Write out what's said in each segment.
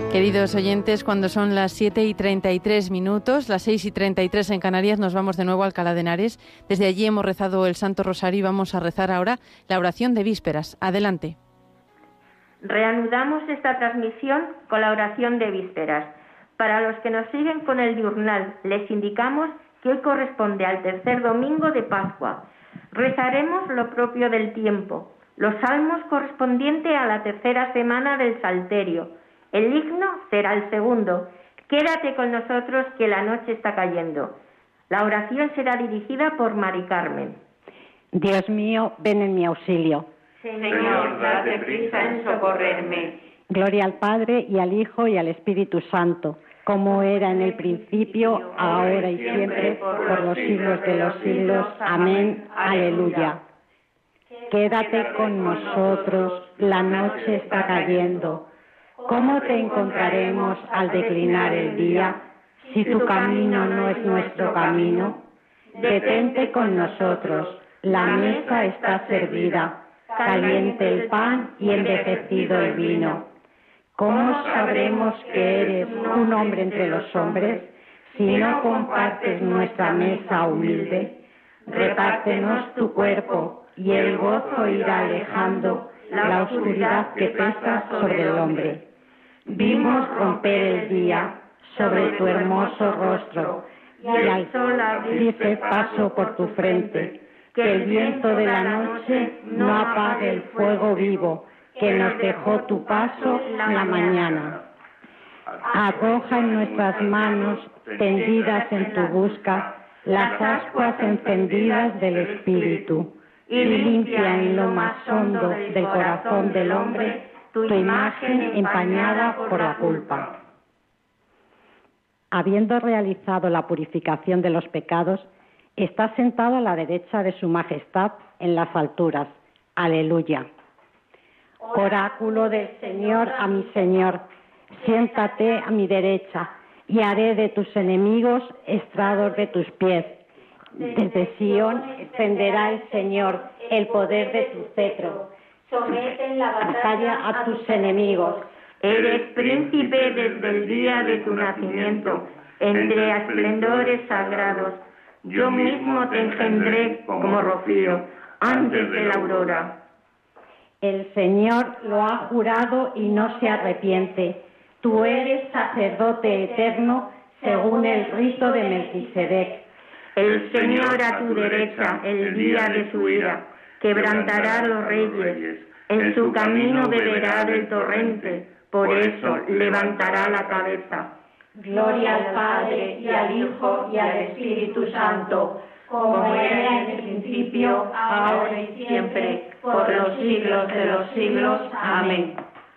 Queridos oyentes, cuando son las 7:33, las 6:33 en Canarias, nos vamos de nuevo a Alcalá de Henares. Desde allí hemos rezado el Santo Rosario y vamos a rezar ahora la oración de vísperas. Adelante. Reanudamos esta transmisión con la oración de vísperas. Para los que nos siguen con el diurnal, les indicamos que hoy corresponde al tercer domingo de Pascua. Rezaremos lo propio del tiempo, los salmos correspondientes a la tercera semana del Salterio. El himno será el segundo. Quédate con nosotros que la noche está cayendo. La oración será dirigida por Mari Carmen. Dios mío, ven en mi auxilio. Señor, date prisa en socorrerme. Gloria al Padre, y al Hijo, y al Espíritu Santo, como era en el principio, ahora y siempre, por los siglos de los siglos. Amén. Aleluya. Quédate con nosotros, la noche está cayendo. ¿Cómo te encontraremos al declinar el día, si tu camino no es nuestro camino? Detente con nosotros, la mesa está servida, caliente el pan y envejecido el vino. ¿Cómo sabremos que eres un hombre entre los hombres, si no compartes nuestra mesa humilde? Repártenos tu cuerpo, y el gozo irá alejando la oscuridad que pesa sobre el hombre. Vimos romper el día sobre tu hermoso rostro, y al sol abrirse paso por tu frente. Que el viento de la noche no apague el fuego vivo que nos dejó tu paso la mañana. Arroja en nuestras manos, tendidas en tu busca, las ascuas encendidas del Espíritu, y limpia en lo más hondo del corazón del hombre tu imagen empañada por la culpa. Habiendo realizado la purificación de los pecados, está sentado a la derecha de su majestad en las alturas. Aleluya. Oráculo del Señor a mi Señor, siéntate a mi derecha, y haré de tus enemigos estrados de tus pies. Desde Sión extenderá el Señor el poder de tu cetro. Somete en la batalla a tus enemigos. Eres príncipe desde el día de tu nacimiento, entre esplendores sagrados. Yo mismo te engendré como rocío, antes de la aurora. El Señor lo ha jurado y no se arrepiente. Tú eres sacerdote eterno según el rito de Melquisedec. El Señor a tu derecha, el día de su ira, quebrantará a los reyes. En su camino beberá del torrente, por eso levantará la cabeza. Gloria al Padre, y al Hijo, y al Espíritu Santo, como era en el principio, ahora y siempre, por los siglos de los siglos. Amén.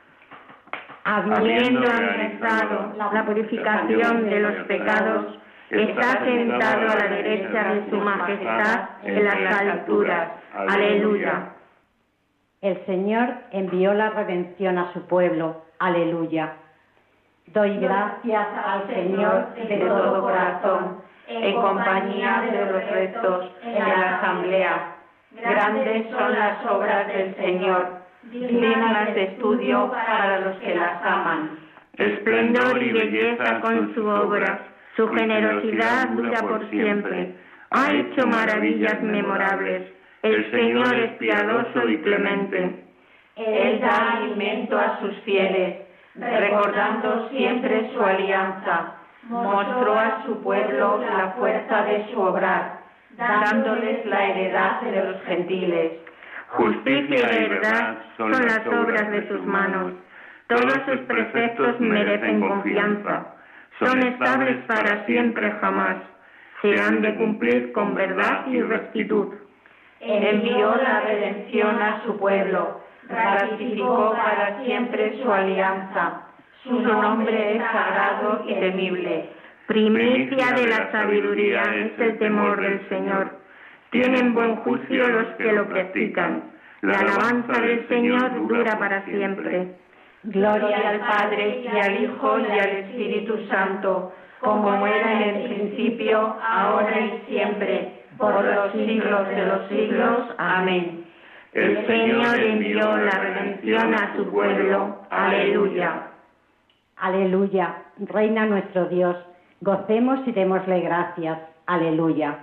Habiendo realizado la purificación de los pecados, está sentado a la derecha de su majestad en las alturas. Aleluya. El Señor envió la redención a su pueblo. Aleluya. Doy gracias al Señor de todo corazón, en compañía de los restos en la asamblea. Grandes son las obras del Señor, dignas de estudio para los que las aman. Esplendor y belleza con su obra, su generosidad dura por siempre. Ha hecho maravillas memorables. El Señor es piadoso y clemente. Él da alimento a sus fieles, recordando siempre su alianza. Mostró a su pueblo la fuerza de su obrar, dándoles la heredad de los gentiles. Justicia y verdad son las obras de sus manos. Todos sus preceptos merecen confianza. Son estables para siempre jamás. Se han de cumplir con verdad y rectitud. Envió la redención a su pueblo, ratificó para siempre su alianza. Su nombre es sagrado y temible. Primicia de la sabiduría es el temor del Señor. Tienen buen juicio los que lo practican. La alabanza del Señor dura para siempre. Gloria al Padre, y al Hijo, y al Espíritu Santo, como era en el principio, ahora y siempre, por los siglos de los siglos. Amén. El Señor envió la redención a su pueblo. Aleluya. Aleluya. Reina nuestro Dios, gocemos y démosle gracias. Aleluya.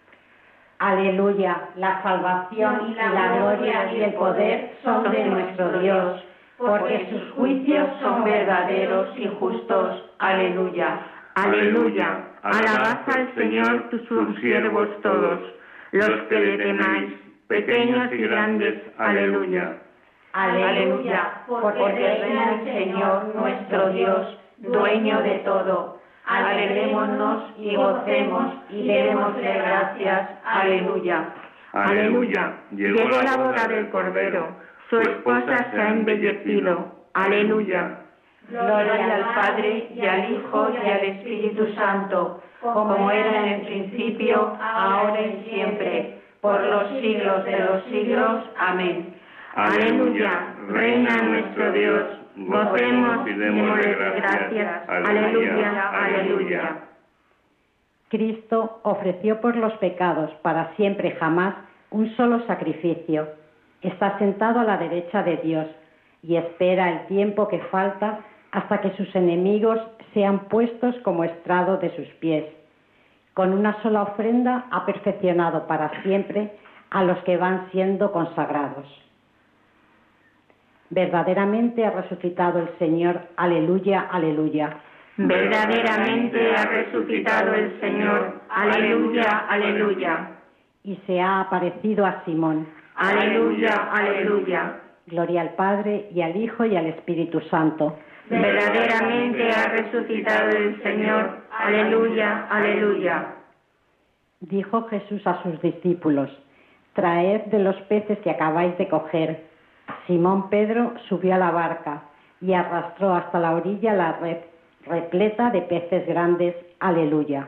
Aleluya. La salvación y la gloria y el poder son de nuestro Dios, porque sus juicios son verdaderos y justos. Aleluya. Aleluya. Alabad al Señor sus siervos todos, los que le temáis, pequeños y grandes. Aleluya. Aleluya, porque reina el Señor nuestro Dios, dueño de todo. Alegrémonos y gocemos y démosle gracias. Aleluya. Aleluya. Llegó la boda del Cordero, su esposa se ha embellecido. Aleluya. Gloria al Padre, y al Hijo, y al Espíritu Santo, como era en el principio, ahora y siempre, por los siglos de los siglos. Amén. Aleluya. Reina nuestro Dios, gocemos y démosle gracias. Aleluya. Aleluya. Cristo ofreció por los pecados para siempre jamás un solo sacrificio. Está sentado a la derecha de Dios y espera el tiempo que falta hasta que sus enemigos sean puestos como estrado de sus pies. Con una sola ofrenda ha perfeccionado para siempre a los que van siendo consagrados. Verdaderamente ha resucitado el Señor. Aleluya, aleluya. Verdaderamente ha resucitado el Señor. Aleluya, aleluya. Y se ha aparecido a Simón. Aleluya, aleluya. Gloria al Padre, y al Hijo, y al Espíritu Santo. Verdaderamente ha resucitado el Señor. Aleluya, aleluya. Dijo Jesús a sus discípulos: traed de los peces que acabáis de coger. Simón Pedro subió a la barca y arrastró hasta la orilla la red repleta de peces grandes. Aleluya.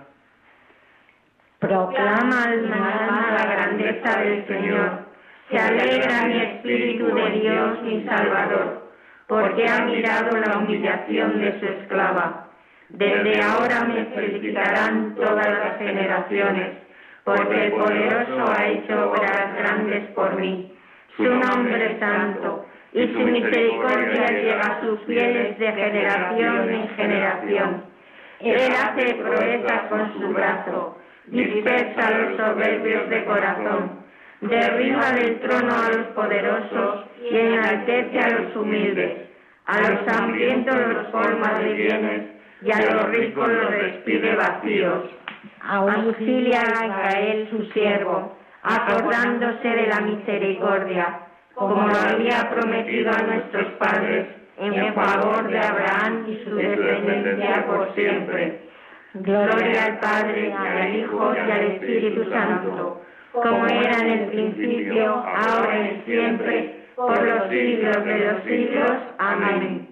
Proclama alma la grandeza del Señor. Se alegra mi espíritu de Dios mi Salvador, porque ha mirado la humillación de su esclava. Desde ahora me felicitarán todas las generaciones, porque el Poderoso ha hecho obras grandes por mí. Su nombre es santo, y su misericordia llega a sus fieles de generación en generación. Él hace proezas con su brazo, dispersa a los soberbios de corazón, derriba del trono a los poderosos y enaltece a los humildes. A los hambrientos los colma de bienes, y a los ricos los despide vacíos. Auxilia a Israel su siervo, acordándose de la misericordia, como lo había prometido a nuestros padres, en favor de Abraham y su descendencia por siempre. Gloria al Padre, al Hijo y al Espíritu Santo, como era en el principio, ahora y siempre, por los siglos de los siglos. Amén.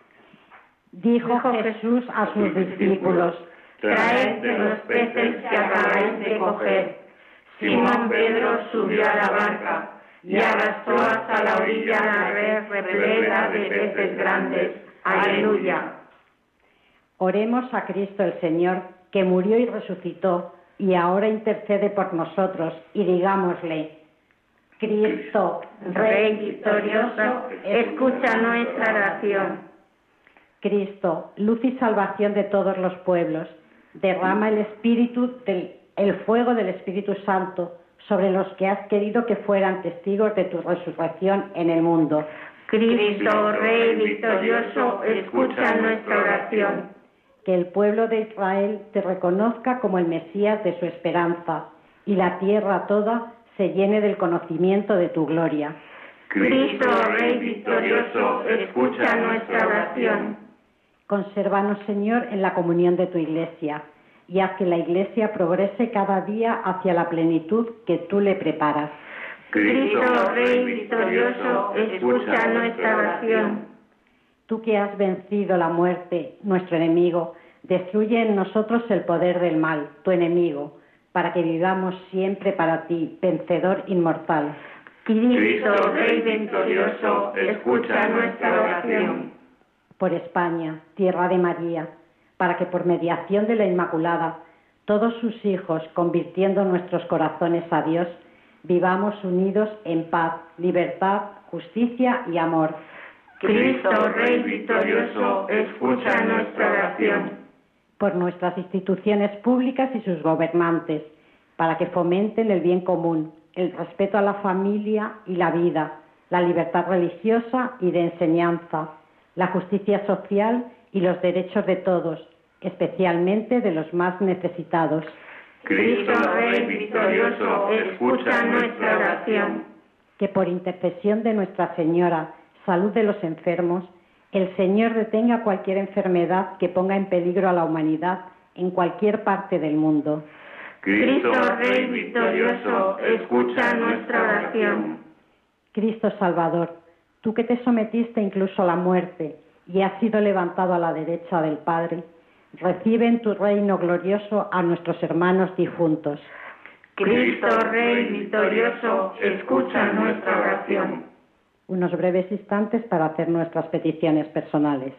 Dijo Jesús a sus discípulos: traed de los peces que acabáis de coger. Simón Pedro subió a la barca y arrastró hasta la orilla la red repleta de peces grandes. Aleluya. Oremos a Cristo el Señor, que murió y resucitó, y ahora intercede por nosotros, y digámosle: Cristo, Rey victorioso, escucha nuestra oración. Cristo, luz y salvación de todos los pueblos, derrama el fuego del Espíritu Santo sobre los que has querido que fueran testigos de tu resurrección en el mundo. Cristo, Rey victorioso, escucha nuestra oración. Que el pueblo de Israel te reconozca como el Mesías de su esperanza, y la tierra toda se llene del conocimiento de tu gloria. Cristo, Rey victorioso, escucha nuestra oración. Consérvanos, Señor, en la comunión de tu Iglesia, y haz que la Iglesia progrese cada día hacia la plenitud que tú le preparas. Cristo, Rey victorioso, escucha nuestra oración. Tú que has vencido la muerte, nuestro enemigo, destruye en nosotros el poder del mal, tu enemigo, para que vivamos siempre para ti, vencedor inmortal. Cristo, Rey victorioso, escucha nuestra oración. Por España, tierra de María, para que por mediación de la Inmaculada, todos sus hijos, convirtiendo nuestros corazones a Dios, vivamos unidos en paz, libertad, justicia y amor. Cristo Rey victorioso, escucha nuestra oración. Por nuestras instituciones públicas y sus gobernantes, para que fomenten el bien común, el respeto a la familia y la vida, la libertad religiosa y de enseñanza, la justicia social y los derechos de todos, especialmente de los más necesitados. Cristo Rey victorioso, escucha nuestra oración. Que por intercesión de Nuestra Señora, salud de los enfermos, el Señor detenga cualquier enfermedad que ponga en peligro a la humanidad en cualquier parte del mundo. Cristo Rey victorioso, escucha nuestra oración. Cristo Salvador, tú que te sometiste incluso a la muerte y has sido levantado a la derecha del Padre, recibe en tu reino glorioso a nuestros hermanos difuntos. Cristo Rey victorioso, escucha nuestra oración. Unos breves instantes para hacer nuestras peticiones personales.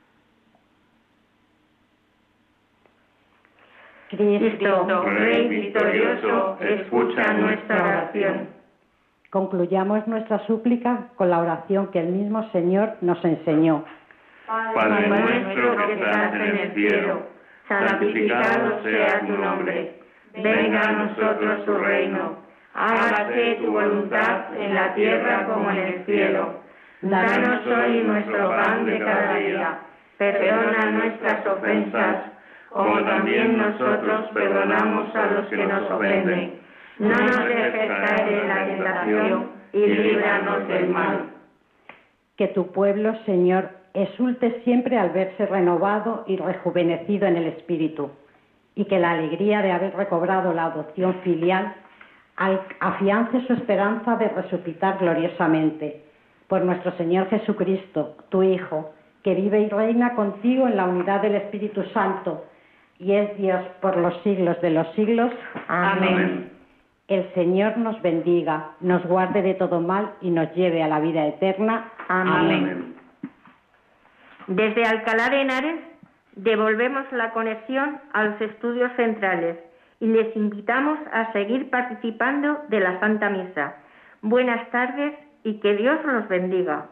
Cristo Rey victorioso, escucha nuestra oración. Concluyamos nuestra súplica con la oración que el mismo Señor nos enseñó. Padre nuestro que estás en el cielo, santificado sea tu nombre. Venga a nosotros tu reino. Hágase tu voluntad en la tierra como en el cielo. Danos hoy nuestro pan de cada día. Perdona nuestras ofensas, como también nosotros perdonamos a los que nos ofenden. No nos dejes caer en la tentación y líbranos del mal. Que tu pueblo, Señor, exulte siempre al verse renovado y rejuvenecido en el Espíritu, y que la alegría de haber recobrado la adopción filial afiance su esperanza de resucitar gloriosamente. Por nuestro Señor Jesucristo, tu Hijo, que vive y reina contigo en la unidad del Espíritu Santo, y es Dios por los siglos de los siglos. Amén. El Señor nos bendiga, nos guarde de todo mal y nos lleve a la vida eterna. Amén. Desde Alcalá de Henares devolvemos la conexión a los estudios centrales y les invitamos a seguir participando de la Santa Misa. Buenas tardes y que Dios los bendiga.